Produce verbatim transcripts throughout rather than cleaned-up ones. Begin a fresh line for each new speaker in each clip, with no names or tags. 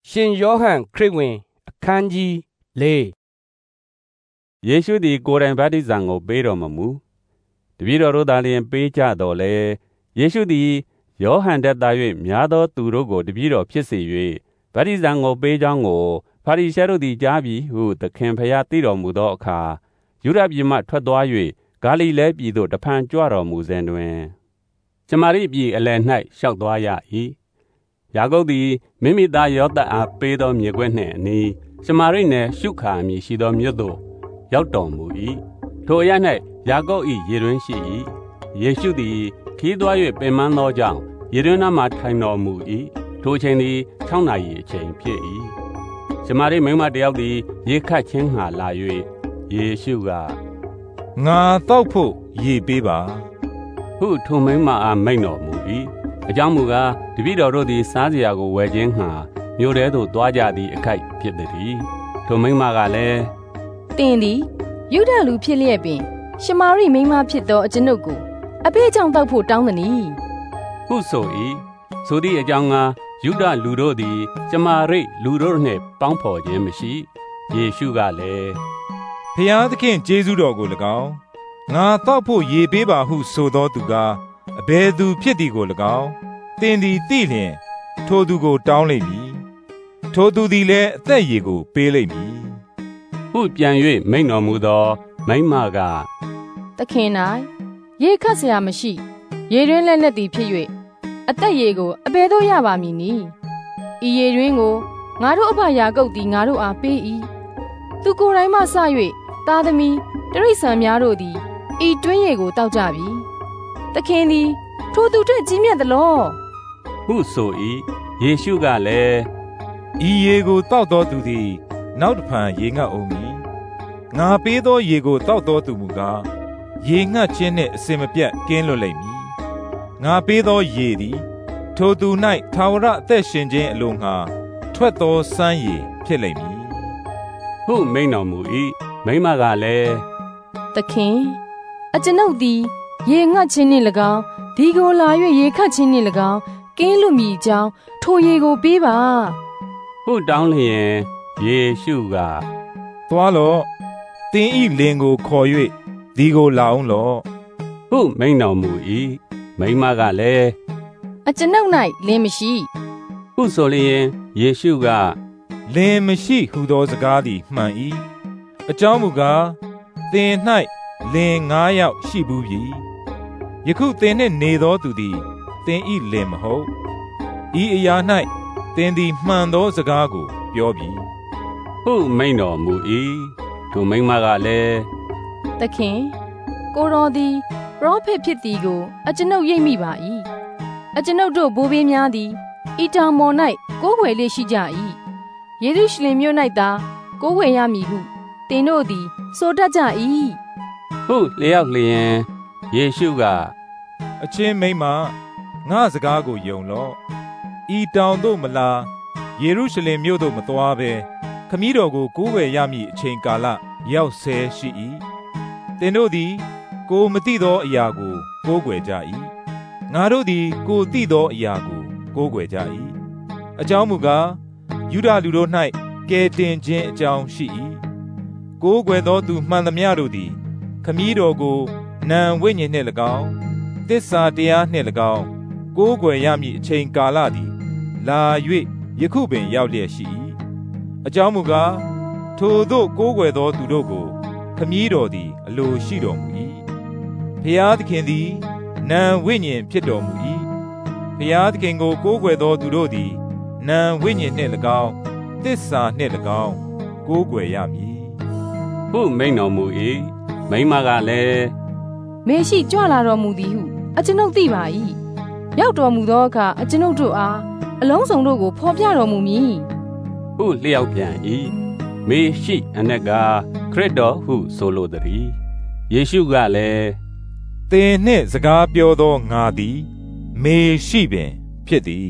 ရှင်ယောဟန်ခရစ်ဝင်အခန်းကြီးလေး
ယေရှုသည်ကိုယ်တိုင်ဗတ္တိဇံကိုပေးတော်မမူတပည့်တော်တို့သာလျှင်ပေးကြတော်လဲယေရှုသည်ယောဟန်ထက်သာ၍များသောသူတို့ကိုတပည့်တော်ဖြစ်စေ၍ဗတ္တိဇံကိုပေးကြောင်းကိုဖာရိရှဲတို့သည်ကြားပြီးဟုသခင်ဖျားသိတော်မူသောအခါယူဒပြည်မှထွက်သွား၍ဂါလိလဲပြည်သို့တဖန်ကြွတော်မူစဉ်တွင်ရှမာရိပြည်အလယ်၌ရှောက်သွားရ၏ယာကုပ်သည်မိမိသားယောသပ်အားပေးသောမြေခွက်နှင့်အနီးရှမာရိနယ်ရှုခါအမည်ရှိသောမြို့သို့ရောက်တော်မူ၏ထိုအရပ်၌ယာကုပ်၏ရေတွင်းရှိ၏ယေရှုသည်ခီးသွား၍ပင်ပန်းသောကြောင့်ရေတွင်းနားမှထိုင်တော်မူ၏ထိုအချိန်သည်ခြောက်နာရီအချိန်ဖြစ်၏ရှမာရိမိန်းမတစ်ယောက်သည်ရေခတ်ခြင်းငှာလာ၍ယေရှုက
ငါတောက်ဖို့ရေပေးပါ
ဟုထိုမိန်းမအားမိန့်တော်မူ၏အကြောင်းမူကားတပည့်တော်တို့သည်စားစရာကိုဝယ်ခြင်းငှာမြို့ထဲသို့သွားကြသည့်အခိုက်ဖြစ်သည်ထိုမိန်းမကလည်း
တင်သည်ယူဒလူဖြစ်လျက်ပင်ရှမာရိမိန်းမဖြစ်သောအကျွန်ုပ်ကိုအဘိကြောင့်တောက်ဖို့တောင်းသည်
ဟုဆို၏ဆိုသည့်အကြောင်းကယူဒလူတို့သည်ရှမာရိလူတို့နှင့်ပေါင်းဖော်ခြင်းမရှိယေရှုကလည်း
ဖျားသခင်ကျေးဇူးတော်ကို၎င်းငါတောက်ဖို့ရေပေးပါဟုဆိုသောသူကအဘယ်သူဖြစ်သည်ကို၎င်းသင်သည်သိလျင်ထိုသူကိုတောင်းလိမ့်မည်ထိုသူသည်လည်းအသက်ရေကိုပေးလိမ့်မည်
ဟုပြန်၍မိန့်တော်မူသောမိန်းမက
သခင်၌ရေခတ်เสียမရှိရေတွင်းလက်လက်သည်ဖြစ်၍အသက်ရေကိုအဘယ်သို့ရပါမည်နည်းဤရေတွင်းကိုငါတို့အဖယာကုပ်သည်ငါတို့အားပေး၏သူကိုယ်တိုင်မှစ၍သားသမီးတရိษံများတို့သည်ဤတွင်းရေကိုတောက်ကြပြီသခင်သည်ထိုသူထက်ကြီးမြတ်သလော
ဟုဆို၏ယေရှုကလည်း
ဤရေကိုတောက်သောသူသည်နောက်တစ်ဖန်ရေငတ်အောင်မည်ငါပေးသောရေကိုတောက်သောသူမူကားရေငတ်ခြင်းနှင့်အစင်မပြတ်ကင်းလွတ်လိမ့်မည်ငါပေးသောရေသည်ထိုသူ၌ထာဝရအသက်ရှင်ခြင်းအလိုငှာထွက်သောစမ်းရေဖြစ်လိမ့်မည်
ဟုမိန့်တော်မူ၏မိန်းမကလည်း
သခင်အကျွန်ုပ်သည်ရေငတ်ခြင်းနှင့်၎င်းဒီကိုလာ၍ရေခတ်ခြင်းနှင့်၎င်းကင်းလွတ်မည်ကြောင်းထိုရေကိုပေးပါ
ဟုတောင်းလျင်ယေရှုက
သွားလော့သင်ဤလင်ကိုခေါ်၍ဒီကိုလာအောင်လော့
ဟုမိန့်တော်မူ၏မိန်းမကလည်း
အကျွန်ုပ်၌လင်မရှိ
ဟုဆိုလျင်ယေရှုက
လင်မရှိဟုသောစကားသည်မှန်၏အကြောင်းမူကားသင်၌လင်ငါးယောက်ရှိဘူးပြီယခုသင်နှင့်နေသောသူသည်သင်ဤလင်မဟုတ်ဤအရာ၌သင်သည်မှန်သောစကားကိုပြောပြီ
ဟုမိန့်တော်မူ၏ထိုမိန်းမကလည်း
သခင်ကိုတော်သည်ပရောဖက်ဖြစ်သည်ကိုအကျွန်ုပ်ရိပ်မိပါ၏အကျွန်ုပ်တို့ဘိုးဘေးများသည်ဤတောင်ပေါ်၌ကိုးကွယ်လေးရှိကြ၏ယေရုရှလင်မြို့၌သာကိုးကွယ်ရမည်ဟုသင်တို့သည်ဆိုတတ်ကြ၏
ဟုလျှောက်လျင်ယေရှုကအ
ချင်းမိန်းမငါစကားကိုယုံလော့ဤတောင်သို့မလာယေရုရှလင်မြို့သို့မသွားဘဲခမည်းတော်ကိုကိုးကွယ်ရမည်အချိန်ကာလရောက်ဆဲရှိ၏သင်တို့သည်ကိုမသိသောအရာကိုကိုးကွယ်ကြ၏ငါတို့သည်ကိုသိသောအရာကိုကိုးကွယ်ကြ၏အကြောင်းမူကားယူဒလူတို့၌ကယ်တင်ခြင်းအကြောင်းရှိ၏ကိုးကွယ်သောသူမှန်သမျှတို့သည်ခမည်းတော်ကိုနာမ်ဝိညာဉ်နှင့်၎င်းသစ္စာတရားနှင့်၎င်းကိုးကွယ်ရမည်အချိန်ကာလသည်လာ၍ယခုပင်ရောက်လျက်ရှိ၏အကြောင်းမူကားထိုသို့ကိုးကွယ်သောသူတို့ကိုခမည်းတော်သည်အလိုရှိတော်မူ၏ဖျားသခင်သည်နာမ်ဝိညာဉ်ဖြစ်တော်မူ၏ဖျားသခင်ကိုကိုးကွယ်သောသူတို့သည်နာမ်ဝိညာဉ်နှင့်၎င်းသစ္စာနှင့်၎င်းကိုးကွယ်ရမည်
ဟုမိန့်တော်မူ၏မိန်းမကလည်း
မေရှိကြွလာတော်မူသည်ဟုအကျွန်ုပ်သိပါ၏ရောက်တော်မူသောအခါအကျွန်ုပ်တို့အားအလုံးစုံတို့ကိုဖော်ပြတော်မူမည်
ဟုလျှောက်ပြန်၏မေရှိအနက်ကခရစ်တော်ဟုဆိုလိုသည်ယေရှုကလည်း
သင်နှင့်စကားပြောသောငါသည်မေရှိပင်ဖြစ်သည်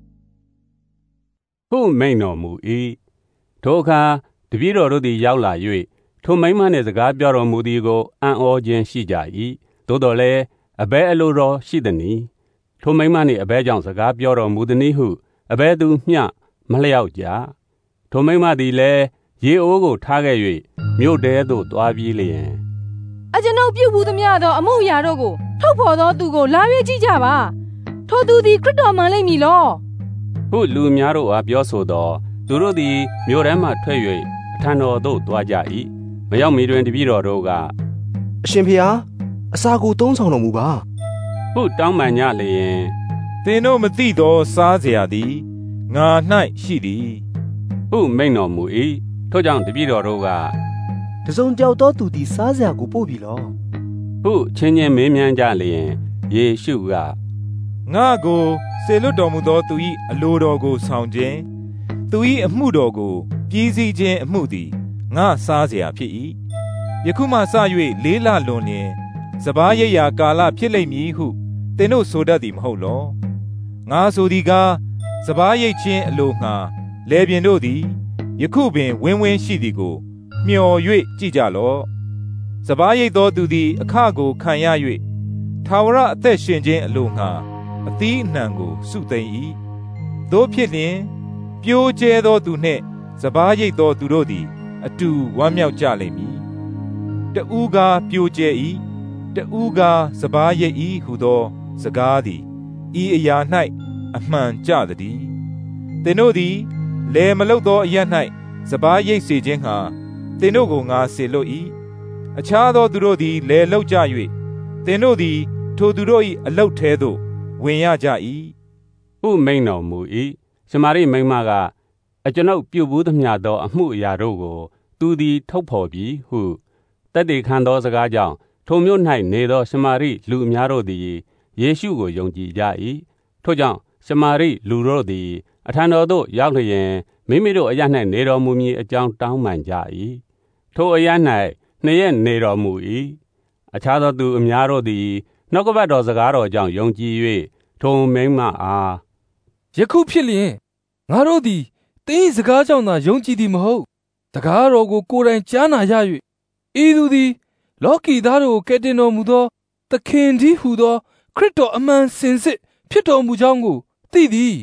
ဟုမိန့်တော်မူ၏ထိုအခါတပည့်တော်တို့သည်ရောက်လာ၍ထိုမိန်းမနှင့်စကားပြောတော်မူသည်ကိုအံ့ဩခြင်းရှိကြ၏သို့တော်လည်းအဘယ်အလိုတော်ရှိသနည်းထိုမိန်းမနှင့်အဘယ်ကြောင့်စကားပြောတော်မူသနည်းဟုအဘယ်သူမျှမလျောက်ကြထိုမိမသည်လည်းရေအိုးကိုထားခဲ့၍မြို့တဲသို့သွားပြီးလျင်
အကျွန်ုပ်ပြုဘူးသမျှသောအမှုအရာတို့ကိုထုတ်ဖော်သောသူကိုလာ၍ကြည့်ကြပါထိုသူသည်ခရစ်တော်မှန်လိမ့်မည်လော
ဟုလူများတို့အားပြောဆိုသောသူတို့သည်မြို့ထဲမှထွက်၍အထံတော်သို့သွားကြ၏မရောက်မီတွင်တပည့်တော်တို့ကအ
ရှင်ဖေဟာအစာကိုသုံးဆောင်တော်မူပါ
ဟုတောင်းပန်ကြလျင်
သင်တို့မသိသောစားစရာသည်ငါ၌ရှိသည်
ဟုမိန့်တော်မူ၏ထို့ကြောင့်တပည့်တော်တို့က
တစုံကြောက်သောသူသည်စားစရာကိုပို့ပြီလော
ဟုချင်းချင်းမေးမြန်းကြလျင်ယေရှုက
ငါကိုစေလွတ်တော်မူသောသူ၏အလိုတော်ကိုဆောင်ခြင်းသူ၏အမှုတော်ကိုပြည်စည်းခြင်းအမှုသည်ငါစားစရာဖြစ်၏ယခုမှစ၍လေးလလွန်လျင်စပါးရိပ်ရာကာလဖြစ်လိမ့်မည်ဟုသင်တို့ဆိုတတ်သည်မဟုတ်လောငါဆိုသည်ကားစပါးရိပ်ခြင်းအလိုငှာလေပြင်တို့သည်ယခုပင်ဝင်းဝင်းရှိသည်ကိုမျှော်၍ကြည့်ကြလော့စပါးရိပ်သောသူသည်အခကိုခံရ၍ထာဝရအသက်ရှင်ခြင်းအလိုငှာအသီးအနှံကိုစုသိမ့်၏သို့ဖြစ်လျင်ပြိုးကျဲသောသူနှင့်စပါးရိပ်သောသူတို့သည်အတူဝမ်းမြောက်ကြလိမ့်မည်တဦးကားပြိုးကျဲ၏တဦးကားစပါးရိပ်၏ဟုသောစကားသည်ဤအရာ၌အမှန်ကြသည်သင်တို့သည်လေမလုသောအရာ၌စပါးရိပ်စေခြင်းဟာသင်တို့ကိုငါစေလွတ်၏အခြားသောသူတို့သည်လေလုကြ၍သင်တို့သည်ထိုသူတို့၏အလုတ်ထဲသို့ဝင်ရကြ၏
ဟုမိန့်တော်မူ၏ရှမာရိမိန်းမကအကျွန်ုပ်ပြုဘူးသမျှသောအမှုအရာတို့ကိုသူသည်ထုတ်ဖော်ပြီးဟုတက်တည်ခံသောစကားကြောင့်ထိုမြို့၌နေသောရှမာရိလူအများတို့သည်ယေရှုကိုယုံကြည်ကြ၏ထို့ကြောင့်ရှမာရိလူတို့သည်အထံတော်သို့ရောက်လျင်မိမိတို့အရာ၌နေတော်မူမည်အကြောင်းတောင်းပန်ကြ၏ထိုအရာ၌နှစ်ရက်နေတော်မူ၏အခြားသောသူအများတို့သည်နှုတ်ကပတ်တော်စကားတော်ကြောင့်ယုံကြည်၍ထိုမိန်းမအား
ယခုဖြစ်လျင်ငါတို့သည်သင်၏စကားကြောင့်သာယုံကြည်သည်မဟုတ်စကားတော်ကိုကိုယ်တိုင်ကြားနာရ၍ဤသူသည်လောကီသားတို့ကိုကယ်တင်တော်မူသောသခင်ကြီးဟူသောခရစ်တော်အမှန်စင်စစ်ဖြစ်တော်မူကြောင်းကိုသိသည်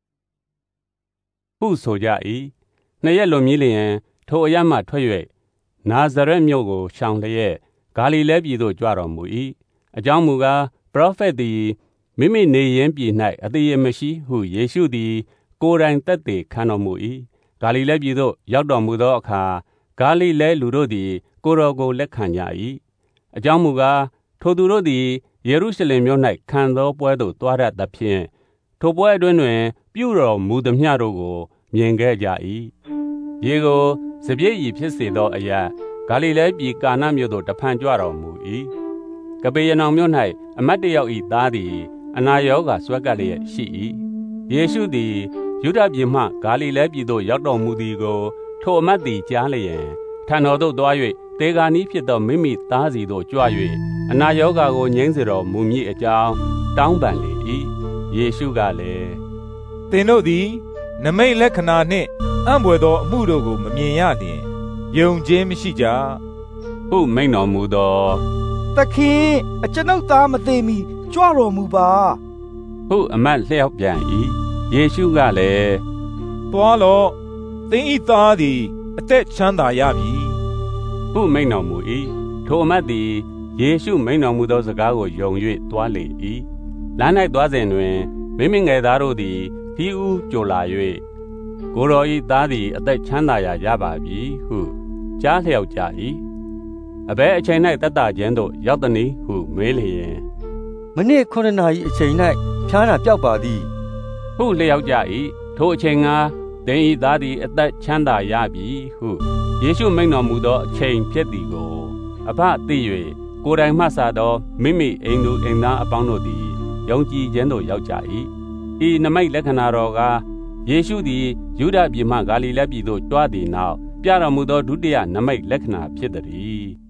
ဟုဆိုကြ၏နှစ်ရက်လွန်မြည်လျင်ထိုအရမှထွက်၍နာဇရက်မြို့ကိုရှောင်လျက်ဂါလိလဲပြည်သို့ကြွတော်မူ၏အကြောင်းမူကားပရောဖက်သည်မိမိနေရင်းပြည်၌အသေးအမရှိဟုယေရှုသည်ကိုယ်တိုင်သက်သေခံတော်မူ၏ဂါလိလဲပြည်သို့ရောက်တော်မူသောအခါဂါလိလဲလူတို့သည်ကိုယ်တော်ကိုလက်ခံကြ၏အကြောင်းမူကားထိုသူတို့သည်ယေရုရှလင်မြို့၌ခံသောပွဲသို့သွားရသဖြင့်ထိုပွဲအတွင်းတွင်ပြုတော်မူသမျှတို့ကိုမြင်ခဲ့ကြ၏ရေကိုစပြည့်ရည်ဖြစ်စေသောအရာဂါလိလဲပြည်ကာနမြို့သို့တဖန်ကြွတော်မူ၏ကပေရနောင်မြို့၌အမတ်တယောက်၏သားသည်အနာရောဂါဆွဲကပ်လျက်ရှိ၏ယေရှုသည်ယုဒပြည်မှဂါလိလဲပြည်သို့ရောက်တော်မူသည်ကိုထိုအမတ်သည်ကြားလျင်ထံတော်သို့သွား၍တေဂာနီးဖြစ်သောမိမိသားစီသို့ကြွ၍အနာရောဂါကိုငြိမ်းစေတော်မူမည်အကြောင်းတောင်းပန်လေ၏ယေရှုကလည်း
သင်တို့သည်နမိတ်လက္ခဏာနှင့်အံ့ဘွယ်သောအမှုတို့ကိုမမြင်ရလျင်ယုံခြင်းမရှိကြ
ဟုမိန့်တော်မူသော
သခင်အကျွန်ုပ်သားမသိမီကြွတော်မူပါ
ဟုအမတ်လျှောက်ပြန်၏ယေရှုကလည်း
သွားလော့သင်၏သားသည်အသက်ချမ်းသာရမည်
ဟုမိန့်တော်မူ၏ထိုအမတ်သည်ယေရှုမိန့်တော်မူသောစကားကိုယုံ၍သွားလေ၏လမ်း၌သွားစဉ်တွင်မိမိငယ်သားတို့သည်ထီးဥကြိုလာ၍ကိုယ်တော်၏သားသည်အသက်ချမ်းသာရာရပါပြီဟုကြားလျှောက်ကြ၏အဘယ်အချိန်၌သက်သာခြင်းသို့ရောက်သည်နည်းဟုမေးလျင်
မနေ့ခုနှစ်နာရီအချိန်၌ဖျားနာပြောက်ပါသည်
ဟုလျှောက်ကြ၏ထိုအချိန်ကသင်၏သားသည်အသက်ချမ်းသာရပြီဟုယေရှုမိန့်တော်မူသောအချိန်ဖြစ်သည်ကိုအဘသိ၍ကိုယ်တိုင်မှစသောမိမိအိမ်သူအိမ်သားအပေါင်းတို့သည်ယုံကြည်ခြင်းသို့ရောက်ကြ၏ဤနမိတ်လက္ခဏာတော်ကယေရှုသည်ယုဒပြည်မှဂါလိလဲပြည်သို့ကြွသည်နောက်ပြတော်မူသောဒုတိယနမိတ်လက္ခဏာဖြစ်သည်